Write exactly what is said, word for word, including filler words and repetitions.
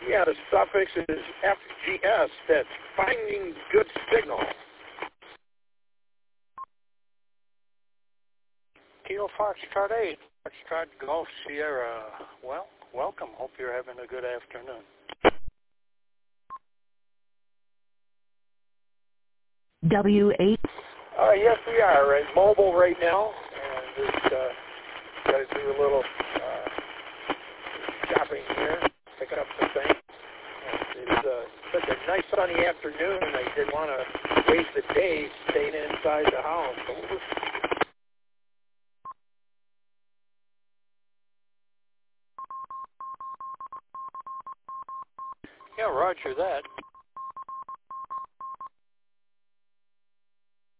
Yeah, the suffix is F G S. That's finding good signal. Kilo Foxtrot eight, Foxtrot Golf Sierra. Well, welcome. Hope you're having a good afternoon. W eight. Uh, yes, we are at mobile right now, and just uh, got to do a little uh, shopping here, picking up some things. And it's uh, such a nice sunny afternoon, and I didn't want to waste the day staying inside the house. So we'll just Yeah, roger that.